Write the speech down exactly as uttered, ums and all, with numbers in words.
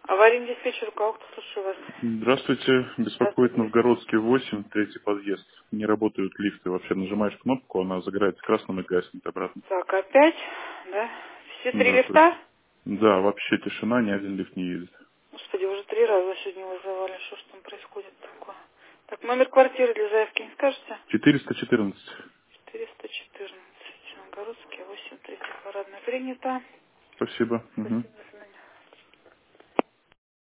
Аварийный диспетчер, руководство, слушаю вас. Здравствуйте. Беспокоит Здравствуйте. Новгородский восемь, третий подъезд. Не работают лифты. Вообще нажимаешь кнопку, она загорается красным и гаснет обратно. Так, опять, да? Все три Да, точно. лифта? Да, вообще тишина, ни один лифт не едет. Господи, уже три раза сегодня вызывали. Что ж там происходит такое? Так, номер квартиры для заявки не скажете? четыреста четырнадцать. четыреста четырнадцать. Новгородский восемь, третий парадный. Принято. Спасибо. Мгм. Спасибо.